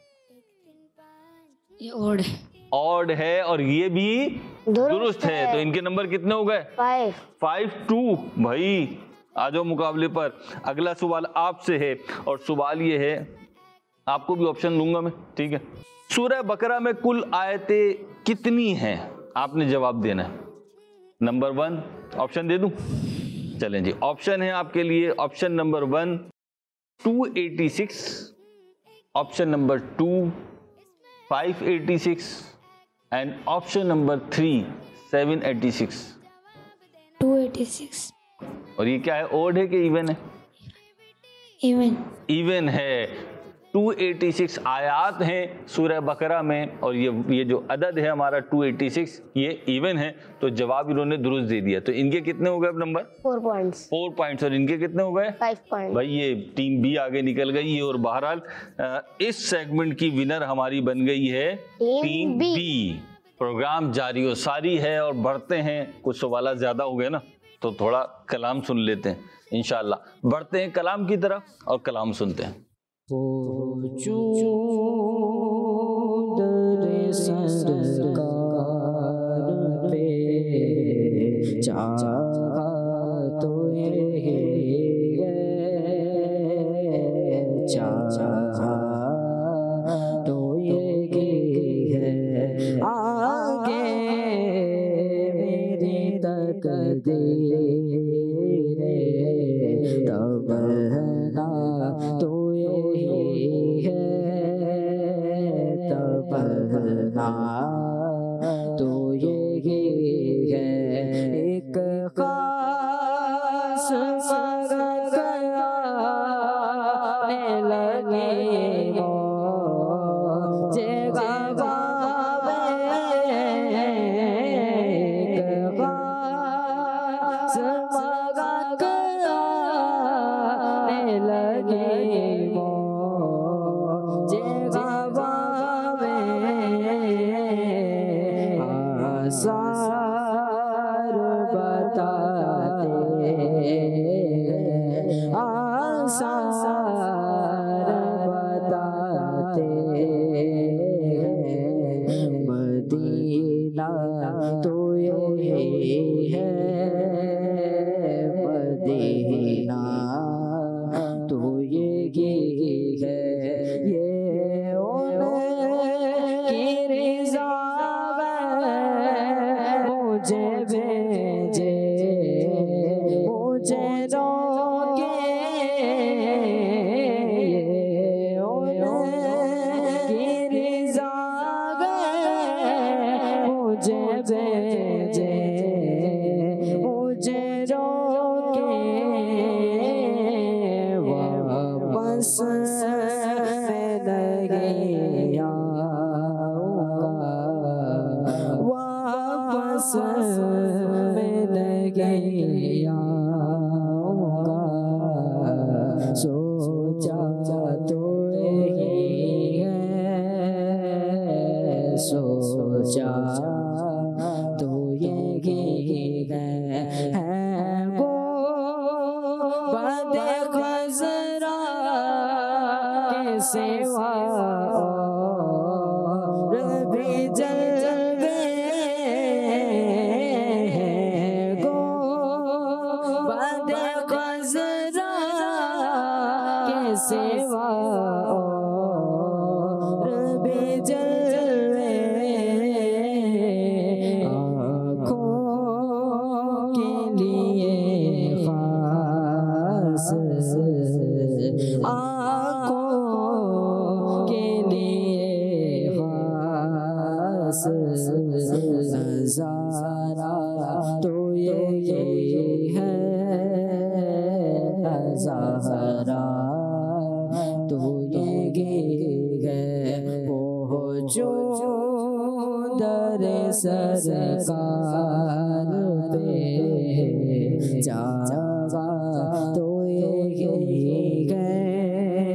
Speaker 3: یہ اوڈ ہے.
Speaker 2: آڈ ہے اور یہ بھی درست ہے. تو ان کے نمبر کتنے ہو گئے؟ 5-2. بھائی آ جاؤ مقابلے پر. اگلا سوال آپ سے ہے اور سوال یہ ہے، آپ کو بھی آپشن دوں گا میں، ٹھیک ہے؟ سورہ بقرہ میں کل آیتیں کتنی ہیں؟ آپ نے جواب دینا ہے. نمبر 1 آپشن دے دوں؟ چلیں جی آپشن ہے آپ کے لیے. Option number 1 286، option number 2 586 and option number 3 786.
Speaker 3: 286.
Speaker 2: اور یہ کیا ہے، اوڈ ہے کہ ایون ہے؟
Speaker 3: ایون.
Speaker 2: ایون ہے. 286 آیات ہیں سورہ بقرہ میں اور یہ جو عدد ہے ہمارا 286 یہ ایون ہے. تو جواب انہوں نے درست دے دیا. تو ان کے کتنے ہو گئے اب نمبر؟
Speaker 3: 4 points.
Speaker 2: 4 points. اور ان کے کتنے ہو گئے؟
Speaker 3: 5 points.
Speaker 2: بھائی یہ ٹیم بی آگے نکل گئی ہے. اور بہرحال اس سیگمنٹ کی ونر ہماری بن گئی ہے ٹیم بی. پروگرام جاری و ساری ہے اور بڑھتے ہیں. کچھ سوالات زیادہ ہو گئے نا تو تھوڑا کلام سن لیتے ہیں انشاءاللہ. بڑھتے ہیں کلام کی طرف اور کلام سنتے ہیں.
Speaker 5: در سرکار پہ چاہا تو یہی ہے، چاہا تو یہی ہے. آگے میری تقدیر تمنا تو یہی ہے، تمنا تو یہی ہے. ایک خاص مغرب آنے لگے مجھے غوا میں، ایک خاص مغرب آنے لگے مجھے غوا آثار بتاتے ہیں، آثار بتاتے ہیں. مدینہ تو یہی ہے، مدینہ تو یہی ہے. یہ ان کی رضا مجھے بھیجے، مجھے روکے مجھے رو کے واپس میں نہیں آؤں گا، واپس میں نہیں آؤں گا، سوچا تو یہی ہے، سوچا تو یہی ہے، وہ بد خزرا کے سوا اور بھی جلوے ہیں، گو بد خزرا کے سوا اور بھی جلوے، آنکھوں کے لیے خاص، آنکھوں کے لیے خاص نظارہ تو یہی ہے، نظارہ تو یہی ہے، پہنچو در سرکار پہ جاوا تو یہی ہے،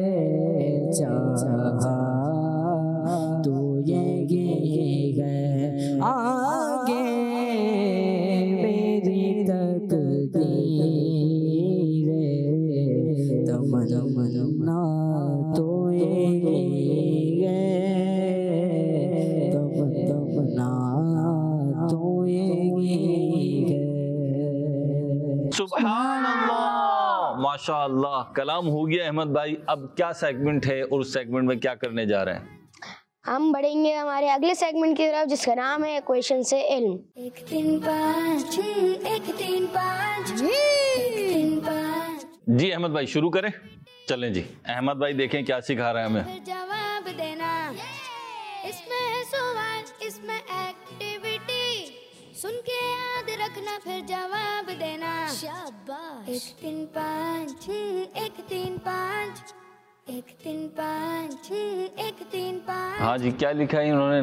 Speaker 5: جہاں تو یہی ہے، آگے میری تقدیر، تمنا تو یہی ہے، تمنا تو یہی ہے۔
Speaker 2: سبحان اللہ، ماشاء اللہ، کلام ہو گیا احمد بھائی۔ اب کیا سیگمنٹ ہے اور اس سیگمنٹ میں کیا کرنے جا رہے ہیں؟
Speaker 3: ہم بڑھیں گے ہمارے اگلے سیگمنٹ کی طرف، جس کا نام ہے کویشچن سے علم۔
Speaker 1: 1 3 5 1 3 5 1 3 5
Speaker 2: جی احمد بھائی شروع کریں؟ چلیں جی، احمد بھائی دیکھیں کیا سکھا رہے ہیں ہمیں۔
Speaker 1: پھر جواب دینا، اس میں ہے سوال، اس میں ایکٹیویٹی، سن کے یاد رکھنا پھر جواب دینا، شاباش۔ 1 3 5 1 3 5 1 3 5 1 3 5۔
Speaker 2: ہاں جی، کیا لکھا ہے انہوں نے؟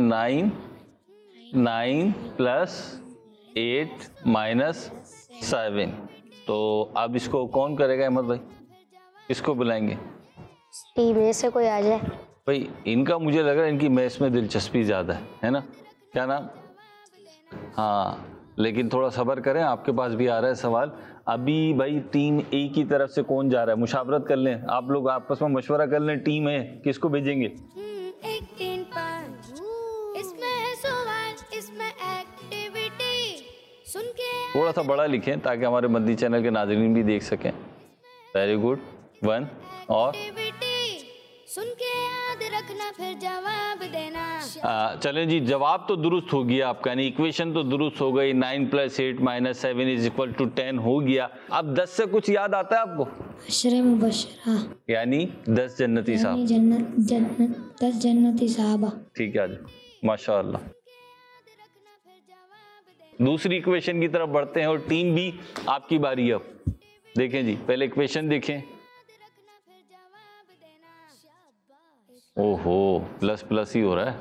Speaker 2: 9 پلس 8 مائنس 7۔ تو اب اس کو کون کرے گا احمد بھائی؟ کس کو بلائیں گے؟
Speaker 3: ٹی میں سے کوئی آ جائے۔
Speaker 2: بھائی ان کا مجھے لگ رہا ہے ان کی میتھس میں دلچسپی زیادہ ہے نا؟ کیا نام؟ ہاں، لیکن تھوڑا صبر کریں، آپ کے پاس بھی آ رہا ہے سوال۔ ابھی بھائی ٹیم اے کی طرف سے کون جا رہا ہے؟ مشاورت کر لیں، آپ لوگ آپس میں مشورہ کر لیں، ٹیم اے کس کو بھیجیں گے؟
Speaker 1: 1 3 5، اس میں ہے سوال، اس میں ایکٹیویٹی، سن کے
Speaker 2: تھوڑا سا بڑا لکھیں تاکہ ہمارے مدنی چینل کے ناظرین بھی دیکھ سکیں۔ ویری گڈ، 1 اور
Speaker 1: ایکٹیویٹی، سن کے یاد رکھنا پھر جواب دینا۔
Speaker 2: چلیں جی، جواب تو درست ہو گیا آپ کا، یعنی ایکویشن تو درست ہو گئی، 9 plus 8 minus 7 is equal to 10 ہو گیا۔ اب 10 سے کچھ یاد آتا ہے آپ کو؟
Speaker 3: عشرہ مبشرہ،
Speaker 2: یعنی 10 جنتی صاحب،
Speaker 3: جنت 10 جنتی صحابہ۔
Speaker 2: ٹھیک ہے آج ماشاء اللہ۔ دوسری ایکویشن کی طرف بڑھتے ہیں اور ٹیم بھی آپ کی باری ہے۔ اب دیکھیں جی، پہلے ایکویشن دیکھیں۔ اوہو، پلس پلس ہی ہو رہا ہے۔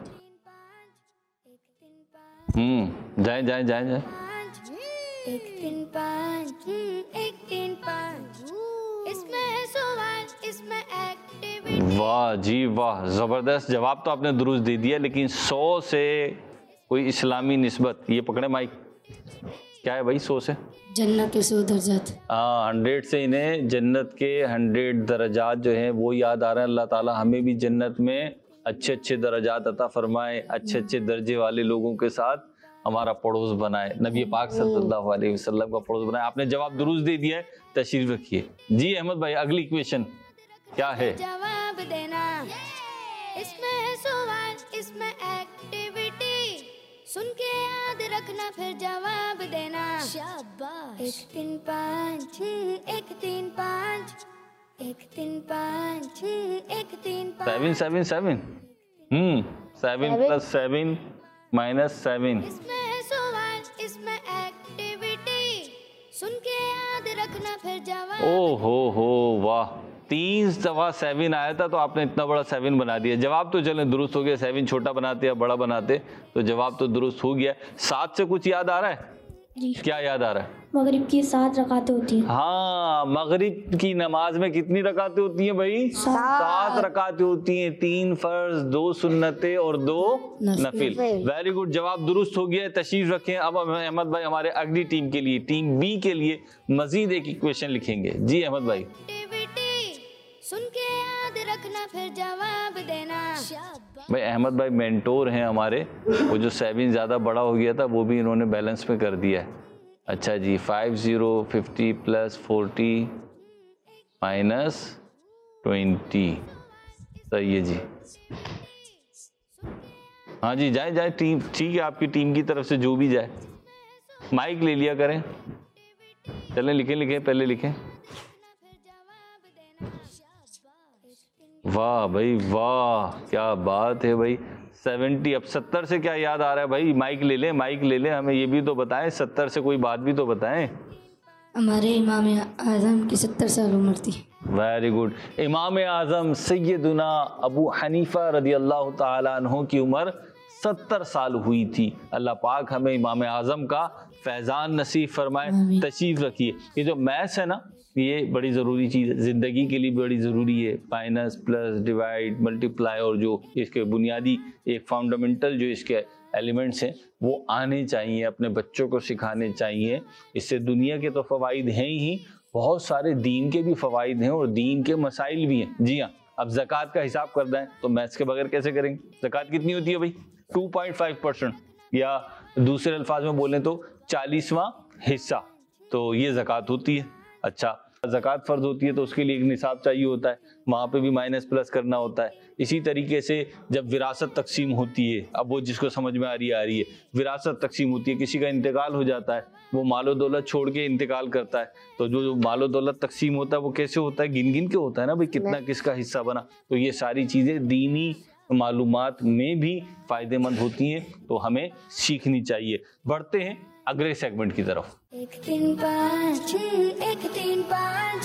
Speaker 2: جائیں جائیں جائیں جائیں۔
Speaker 1: 1 3 5 1 3 5، اس میں ہے سوال، اس میں ایکٹیویٹی۔
Speaker 2: واہ جی واہ، زبردست جواب تو آپ نے درست دے دیا، لیکن 100 سے کوئی اسلامی نسبت، یہ پکڑے مائک، کیا ہے بھائی 100 سے؟
Speaker 3: جنت کے 100 درجات۔
Speaker 2: 100 سے انہیں جنت کے 100 درجات جو ہیں وہ یاد آ رہے ہیں۔ اللہ تعالیٰ ہمیں بھی جنت میں اچھے اچھے درجات عطا فرمائے، اچھے اچھے درجے والے لوگوں کے ساتھ ہمارا پڑوس بنائے، نبی پاک صلی اللہ علیہ وسلم کا پڑوس بنائے۔ آپ نے جواب درست دے دیا ہے، تشریف رکھیے۔ جی احمد بھائی، اگلی ایکویشن کیا ہے؟
Speaker 1: جواب دینا، اس میں ہے سوال، اس میں ایکٹیویٹی، سن کے یاد رکھنا پھر جواب دینا، شاباش۔ 1 3 5 1 3 5 1 3 5 1 3 5۔
Speaker 2: 7 7 7 7 پلس 7 مائنس 7۔
Speaker 1: اس میں ہے سوال، फिर जवाब।
Speaker 2: ओ हो वाह, 3 दफा 7 आया था तो आपने इतना बड़ा 7 बना दिया। जवाब तो चलें दुरुस्त हो गया, 7 छोटा बनाते या बड़ा बनाते तो जवाब तो दुरुस्त हो गया। 7 से कुछ याद आ रहा है?
Speaker 3: जी।
Speaker 2: क्या याद आ रहा है?
Speaker 3: मगरिब की 7 रकातें होती हैं।
Speaker 2: हाँ, मगरिब की नमाज में कितनी रकातें होती हैं भाई? 7 रकातें होती हैं, 3 फर्ज, 2 सुन्नतें और 2 नफिल। वेरी गुड, जवाब दुरुस्त हो गया। तशरीफ रखें। अब अहमद भाई हमारे अगली टीम के लिए, टीम बी के लिए मजीद एक इक्वेशन लिखेंगे। जी अहमद भाई।
Speaker 1: एक्टिविटी सुन के याद रखना फिर जवाब देना।
Speaker 2: भाई अहमद भाई मेंटोर हैं हमारे, वो जो 7 ज़्यादा बड़ा हो गया था वो भी इन्होंने बैलेंस में कर दिया है। अच्छा जी, 50 50 प्लस 40 माइनस 20, सही है जी। हाँ जी, जाए जाए टीम, ठीक है आपकी टीम की तरफ से जो भी जाए। माइक ले लिया करें, चलें लिखें, पहले लिखें। वाह भाई वाह, क्या बात है भाई। 70, अब 70 से क्या याद आ रहा है भाई? माइक ले लें, हमें ये भी तो बताएं, 70 से कोई बात भी तो बताएं।
Speaker 3: हमारे इमाम आज़म की 70 साल उम्र थी।
Speaker 2: वेरी गुड, इमाम आज़म सैयदुना अबू हनीफा रदी अल्लाह ताला अन्हु की उम्र 70 साल हुई थी। अल्लाह पाक हमें इमाम आज़म का फैज़ान नसीब फरमाए। तशरीफ रखिए। ये जो मैथ्स है ना, ये बड़ी ज़रूरी चीज़ है, ज़िंदगी के लिए बड़ी ज़रूरी है। माइनस प्लस डिवाइड मल्टीप्लाई और जो इसके बुनियादी एक फंडामेंटल जो इसके एलिमेंट्स हैं वो आने चाहिए, अपने बच्चों को सिखाने चाहिए। इससे दुनिया के तो फ़वाइद हैं ही, बहुत सारे दीन के भी फ़वाइद हैं और दीन के मसाइल भी हैं। जी हाँ, अब ज़कात का हिसाब कर दें तो मैथ्स के बगैर कैसे करेंगे? ज़कात कितनी होती है भाई? 2.5%, या दूसरे अल्फाज में बोलें तो 40वां हिस्सा, तो ये ज़कात होती है। अच्छा, ज़कात फ़र्ज होती है तो उसके लिए एक निसाब चाहिए होता है, वहाँ पे भी माइनस प्लस करना होता है। इसी तरीके से जब विरासत तकसीम होती है, अब वो जिसको समझ में आ रही है, विरासत तकसीम होती है, किसी का इंतकाल हो जाता है, वो मालो दौलत छोड़ के इंतकाल करता है, तो जो मालो दौलत तकसीम होता है वो कैसे होता है? गिन गिन के होता है ना भाई, कितना किसका हिस्सा बना। तो ये सारी चीज़ें दीनी मालूमात में भी फ़ायदेमंद होती हैं, तो हमें सीखनी चाहिए। बढ़ते हैं अगले सेगमेंट की तरफ।
Speaker 1: 1 3 5 1 3 5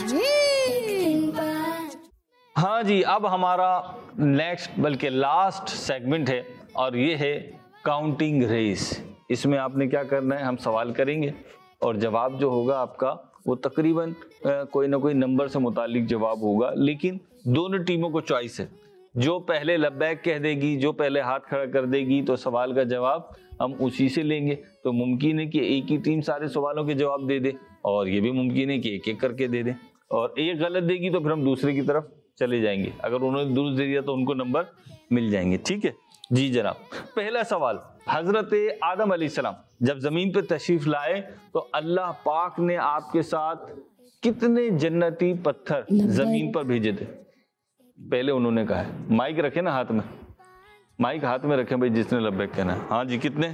Speaker 1: 1 3 5।
Speaker 2: हाँ जी, अब हमारा नेक्स्ट बल्कि लास्ट सेगमेंट है और ये है काउंटिंग रेस। इसमें आपने क्या करना है, हम सवाल करेंगे और जवाब जो होगा आपका वो तकरीबन कोई ना कोई नंबर से मुतालिक जवाब होगा, लेकिन दोनों टीमों को चॉइस है। जो पहले लब्बैक कह देगी, जो पहले हाथ खड़ा कर देगी, तो सवाल का जवाब हम उसी से लेंगे। तो मुमकिन है कि एक ही टीम सारे सवालों के जवाब दे दे, और ये भी मुमकिन है कि एक एक करके दे दे, और एक गलत देगी तो फिर हम दूसरे की तरफ चले जाएंगे। अगर उन्होंने दुरुस्त दे दिया तो उनको नंबर मिल जाएंगे। ठीक है जी जनाब। पहला सवाल, हजरत आदम अलैहिस्सलाम जब जमीन पे तशरीफ लाए तो अल्लाह पाक ने आपके साथ कितने जन्नती पत्थर जमीन पर भेजे थे? पहले उन्होंने कहा है। माइक रखे ना हाथ में, माइक हाथ में रखें भाई जिसने लब्बैक कहना है। हाँ जी, कितने?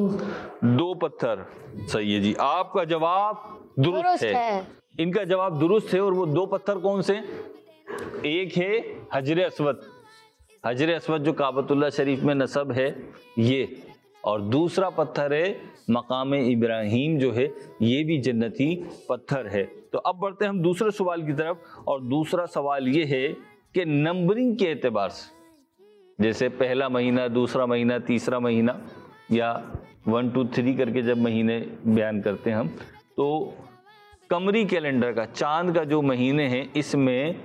Speaker 2: 2 पत्थर। सही है जी, आपका जवाब दुरुस्त है। इनका जवाब दुरुस्त है। और वो 2 पत्थर कौन से? एक है हजर अस्वद, हजर अस्वद जो काबतुल्लाह शरीफ में नसब है ये, और दूसरा पत्थर है मकाम इब्राहिम जो है, ये भी जन्नती पत्थर है। तो अब बढ़ते हैं हम दूसरे सवाल की तरफ, और दूसरा सवाल ये है कि नंबरिंग के एतबार से, जैसे पहला महीना, दूसरा महीना, तीसरा महीना, या 1 2 3 करके जब महीने बयान करते हैं हम, तो कमरी कैलेंडर का, चांद का जो महीने हैं, इसमें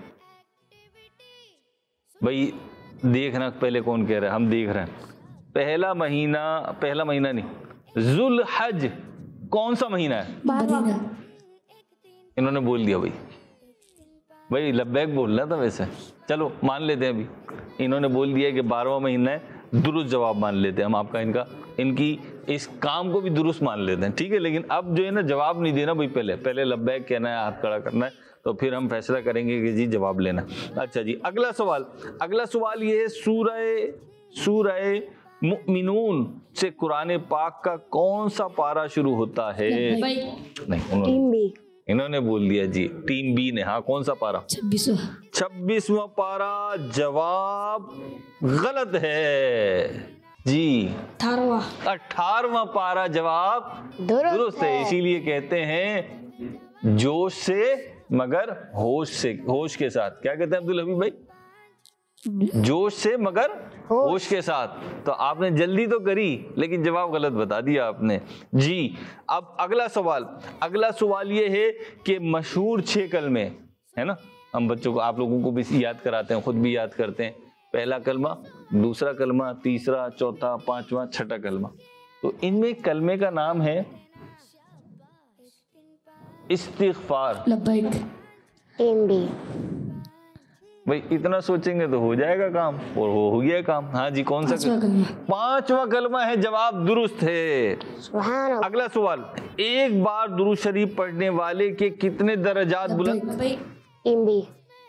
Speaker 2: भाई देखना पहले कौन कह रहा है, हम देख रहे हैं। पहला महीना नहीं, जुल हज कौन सा महीना है? इन्होंने बोल दिया भाई लब्बैक बोलना था वैसे, चलो मान लेते हैं। अभी इन्होंने बोल दिया कि 12वां महीना है, दुरुस्त जवाब मान लेते हैं हम आपका, इनकी इस काम को भी दुरुस्त मान लेते हैं। ठीक है, लेकिन अब जो है ना जवाब नहीं देना भाई, पहले लब्बैक कहना है, हाथ खड़ा करना है, तो फिर हम फैसला करेंगे कि जी जवाब लेना। अच्छा जी, अगला सवाल ये है, सूरह मुमिनून से कुरान पाक का कौन सा पारा शुरू होता है? नहीं, इन्होंने बोल दिया जी, टीम बी ने। हाँ, कौन सा पारा? 26वां पारा। जवाब गलत है जी, 18वां पारा जवाब दुरुस्त है। इसीलिए कहते हैं جوش سے مگر ہوش سے، ہوش کے ساتھ. کیا کہتے ہیں عبدالحبیب بھائی؟ جوش سے مگر ہوش کے ساتھ. تو آپ نے جلدی تو کری لیکن جواب غلط بتا دیا آپ نے. جی اب اگلا سوال یہ ہے کہ مشہور 6 کلمے ہے نا، ہم بچوں کو، آپ لوگوں کو بھی یاد کراتے ہیں، خود بھی یاد کرتے ہیں. پہلا کلمہ، دوسرا کلمہ، تیسرا، چوتھا، پانچواں، چھٹا کلمہ. تو ان میں کلمے کا نام ہے استغفار.
Speaker 1: لبیک.
Speaker 4: Team B.
Speaker 2: بھائی اتنا سوچیں گے تو ہو جائے گا کام، اور ہو گیا کام. ہاں جی کون سا؟ 5واں کلمہ ہے. جواب درست ہے.
Speaker 4: سبحان اللہ.
Speaker 2: اگلا سوال، ایک بار درود شریف پڑھنے والے کے کتنے درجات بلند؟
Speaker 4: Team B.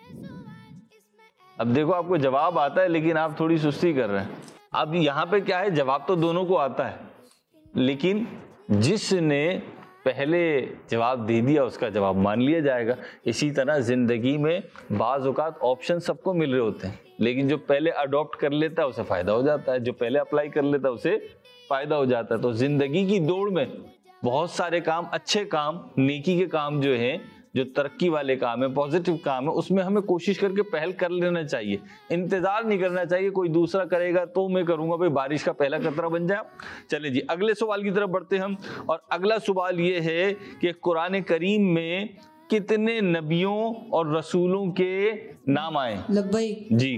Speaker 2: اب دیکھو آپ کو جواب آتا ہے لیکن آپ تھوڑی سستی کر رہے ہیں. اب یہاں پہ کیا ہے، جواب تو دونوں کو آتا ہے لیکن جس نے پہلے جواب دے دیا اس کا جواب مان لیا جائے گا. اسی طرح زندگی میں بعض اوقات آپشن سب کو مل رہے ہوتے ہیں لیکن جو پہلے اڈاپٹ کر لیتا ہے اسے فائدہ ہو جاتا ہے، جو پہلے اپلائی کر لیتا ہے اسے فائدہ ہو جاتا ہے. تو زندگی کی دوڑ میں بہت سارے کام، اچھے کام، نیکی کے کام جو ہیں، جو ترقی والے کام ہے، پازیٹیو کام ہے، اس میں ہمیں کوشش کر کے پہل کر لینا چاہیے. انتظار نہیں کرنا چاہیے کوئی دوسرا کرے گا تو میں کروں گا. بھائی بارش کا پہلا قطرہ بن جائے. چلے جی اگلے سوال کی طرف بڑھتے ہم. اور اگلا سوال یہ ہے کہ قرآن کریم میں کتنے نبیوں اور رسولوں کے نام آئے؟
Speaker 5: لبیک.
Speaker 2: جی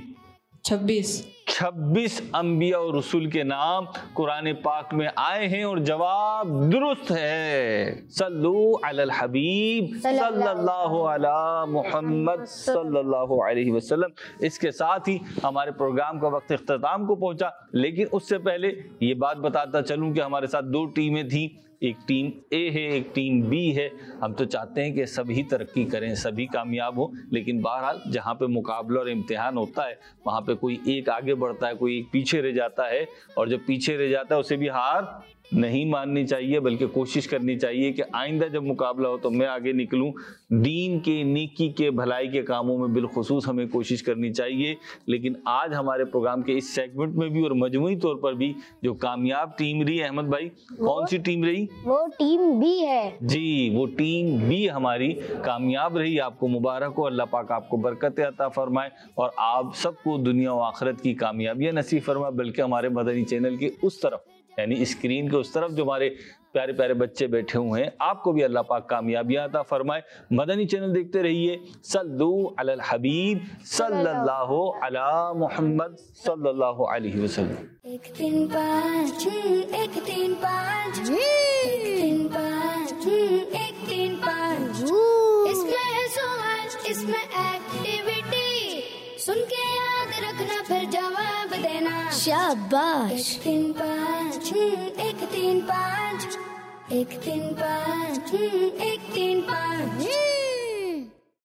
Speaker 2: 26 انبیاء اور رسول کے نام قرآن پاک میں آئے ہیں اور جواب درست ہے. صلو علی الحبیب صلی اللہ علی محمد صلی اللہ علیہ وسلم. اس کے ساتھ ہی ہمارے پروگرام کا وقت اختتام کو پہنچا لیکن اس سے پہلے یہ بات بتاتا چلوں کہ ہمارے ساتھ 2 ٹیمیں تھیں، ایک ٹیم اے ہے ایک ٹیم بی ہے. ہم تو چاہتے ہیں کہ سبھی ترقی کریں، سبھی کامیاب ہوں، لیکن بہرحال جہاں پہ مقابلہ اور امتحان ہوتا ہے وہاں پہ کوئی ایک آگے بڑھتا ہے، کوئی ایک پیچھے رہ جاتا ہے، اور جو پیچھے رہ جاتا ہے اسے بھی ہار نہیں ماننی چاہیے بلکہ کوشش کرنی چاہیے کہ آئندہ جب مقابلہ ہو تو میں آگے نکلوں. دین کے، نیکی کے، بھلائی کے کاموں میں بالخصوص ہمیں کوشش کرنی چاہیے. لیکن آج ہمارے پروگرام کے اس سیگمنٹ میں بھی اور مجموعی طور پر بھی جو کامیاب ٹیم رہی، احمد بھائی کون سی ٹیم رہی؟
Speaker 4: وہ ٹیم بی ہے.
Speaker 2: جی وہ ٹیم بی ہماری کامیاب رہی. آپ کو مبارک ہو، اللہ پاک آپ کو برکت عطا فرمائے اور آپ سب کو دنیا و آخرت کی کامیابیاں نصیب فرمائے. بلکہ ہمارے مدنی چینل کے اس طرف یعنی اسکرین کے اس طرف جو ہمارے پیارے پیارے بچے بیٹھے ہوئے ہیں، آپ کو بھی اللہ پاک کامیابیاں عطا فرمائے. مدنی چینل دیکھتے رہیے. صلو علی الحبیب صلی اللہ علی محمد صلی اللہ علیہ وسلم.
Speaker 1: 1 3 5 1 3 5 1 3 5 1 3 5. اس میں ہے سوال، اس میں ایکٹیویٹی، سن کے یاد رکھنا پھر جواب دینا. شاباش. 1 3 5 1 3 5 1 3 5 1 3 5.